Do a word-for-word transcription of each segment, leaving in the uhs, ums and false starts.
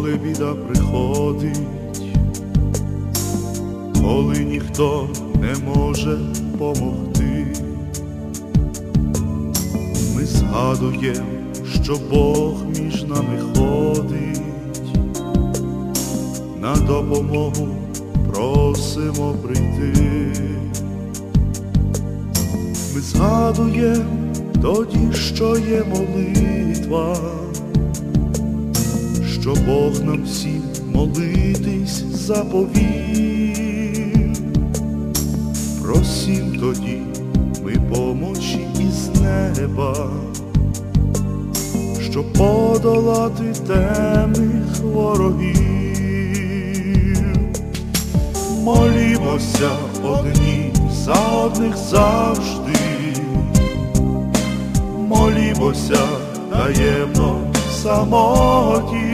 коли біда приходить, коли ніхто не може помогти, ми згадуємо, що Бог між нами ходить, на допомогу просимо прийти. Ми згадуємо тоді, що є молитва, що Бог нам всім молитись заповів. Просім тоді ми помочі із неба, щоб подолати темних ворогів. Молімося одні за одних завжди, молімося таємно в самоті,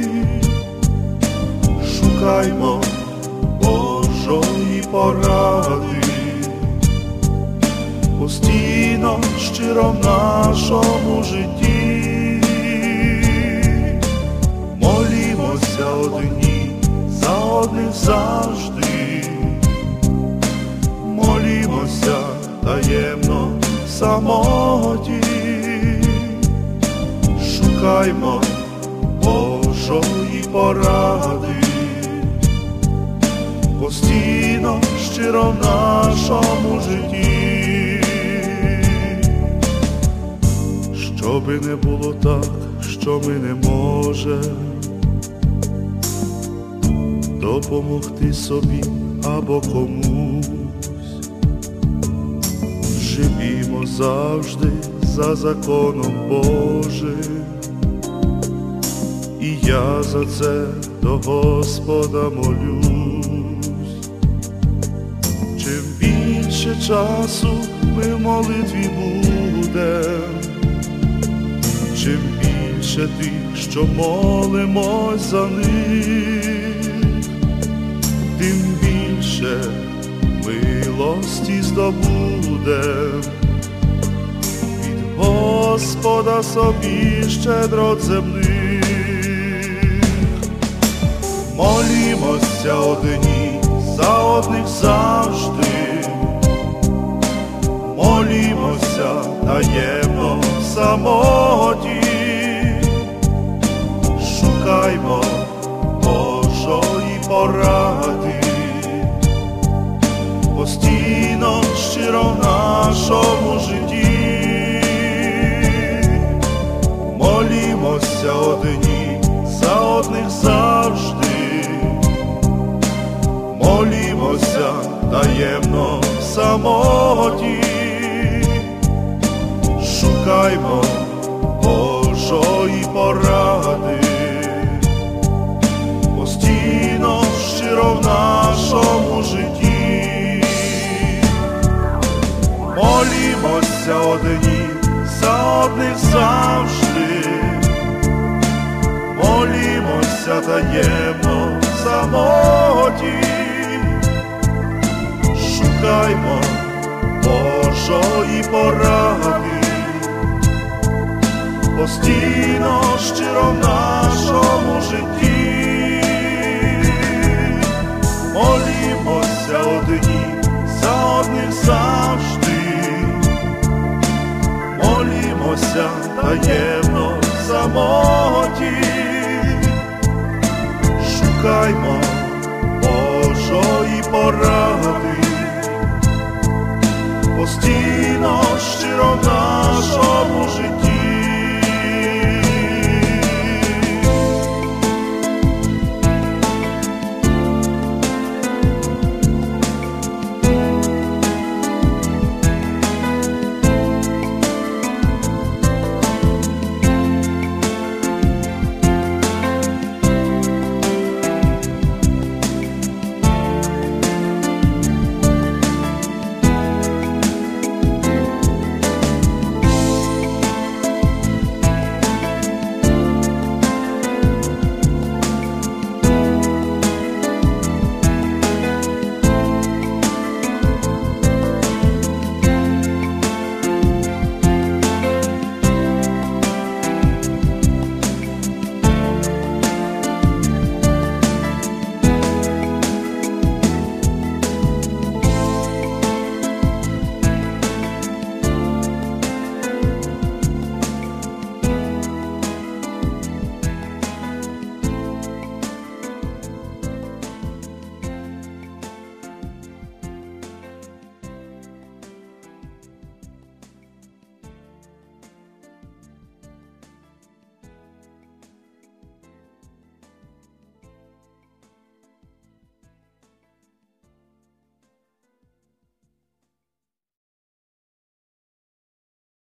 шукаймо Божої поради, постійно щиро в нашому житті. Молімося одні за одних завжди, молімося таємно в самоті, шукаймо Божої поради, постійно щиро в нашому житті. Щоби не було так, що ми не можемо допомогти собі або комусь, живімо завжди за законом Божим, і я за це до Господа молюсь. Чим більше часу ми в молитві будем, чим більше тих, що молимось за них, тим більше милості здобудем від Господа собі щедрот земних. Молімося одні за одних завжди, молімося таємно в самоті, шукаймо Божої поради, постійно щиро в нашому житті. Молімося одні за одних завжди, молімося таємно в самоті, шукаймо Божої поради, постійно щиро в нашому житті. Молімося одні за одних завжди, молімося таємно в самоті, шукаймо Божої поради, постійно щиро в нашому житті. Молімося одні за одних завжди, молімося таємно в самоті, шукаймо